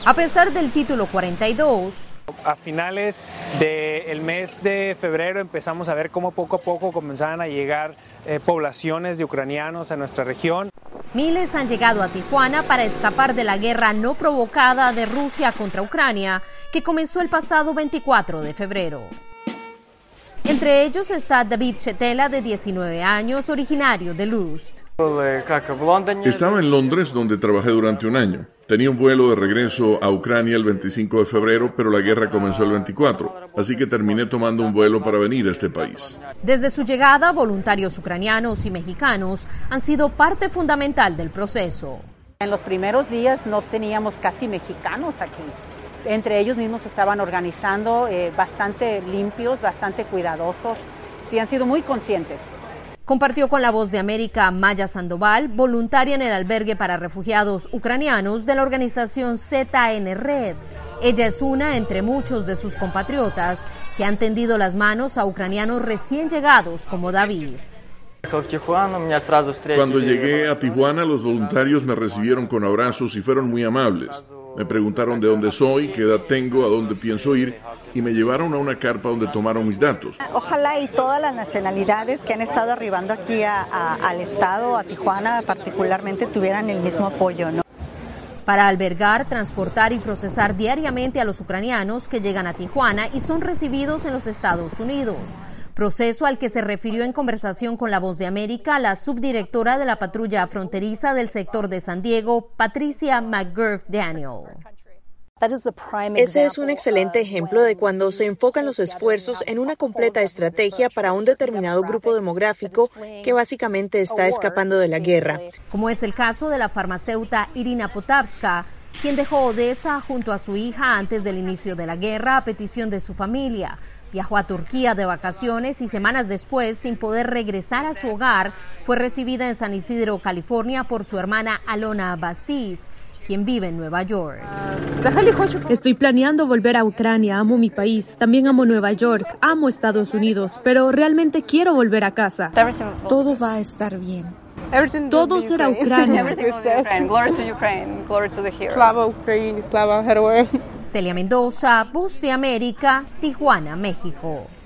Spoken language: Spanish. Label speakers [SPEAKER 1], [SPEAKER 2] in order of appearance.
[SPEAKER 1] A pesar del título 42,
[SPEAKER 2] a finales del mes de febrero empezamos a ver cómo poco a poco comenzaban a llegar poblaciones de ucranianos a nuestra región.
[SPEAKER 1] Miles han llegado a Tijuana para escapar de la guerra no provocada de Rusia contra Ucrania, que comenzó el pasado 24 de febrero. Entre ellos está David Chetela, de 19 años, originario de Lust.
[SPEAKER 3] Estaba en Londres, donde trabajé durante un año. Tenía un vuelo de regreso a Ucrania el 25 de febrero, pero la guerra comenzó el 24, así que terminé tomando un vuelo para venir a este país.
[SPEAKER 1] Desde su llegada, voluntarios ucranianos y mexicanos han sido parte fundamental del proceso.
[SPEAKER 4] En los primeros días no teníamos casi mexicanos aquí. Entre ellos mismos estaban organizando, bastante limpios, bastante cuidadosos. Sí, han sido muy conscientes.
[SPEAKER 1] Compartió con La Voz de América Maya Sandoval, voluntaria en el albergue para refugiados ucranianos de la organización ZN Red. Ella es una entre muchos de sus compatriotas que han tendido las manos a ucranianos recién llegados como David.
[SPEAKER 3] Cuando llegué a Tijuana, los voluntarios me recibieron con abrazos y fueron muy amables. Me preguntaron de dónde soy, qué edad tengo, a dónde pienso ir, y me llevaron a una carpa donde tomaron mis datos.
[SPEAKER 5] Ojalá y todas las nacionalidades que han estado arribando aquí al estado, a Tijuana particularmente, tuvieran el mismo apoyo, ¿no?
[SPEAKER 1] Para albergar, transportar y procesar diariamente a los ucranianos que llegan a Tijuana y son recibidos en los Estados Unidos. Proceso al que se refirió en conversación con La Voz de América la subdirectora de la patrulla fronteriza del sector de San Diego, Patricia McGurk Daniel.
[SPEAKER 6] Ese es un excelente ejemplo de cuando se enfocan los esfuerzos en una completa estrategia para un determinado grupo demográfico que básicamente está escapando de la guerra.
[SPEAKER 1] Como es el caso de la farmacéutica Irina Potapska, quien dejó Odessa junto a su hija antes del inicio de la guerra a petición de su familia. Viajó a Turquía de vacaciones y semanas después, sin poder regresar a su hogar, fue recibida en San Isidro, California, por su hermana Alona Bastiz, quien vive en Nueva York.
[SPEAKER 7] Estoy planeando volver a Ucrania, amo mi país, también amo Nueva York, amo Estados Unidos, pero realmente quiero volver a casa.
[SPEAKER 8] Todo va a estar bien.
[SPEAKER 7] Todo será Ucrania.
[SPEAKER 8] Slava Ukraini, Slava Heroi.
[SPEAKER 1] Celia Mendoza, Voz de América, Tijuana, México.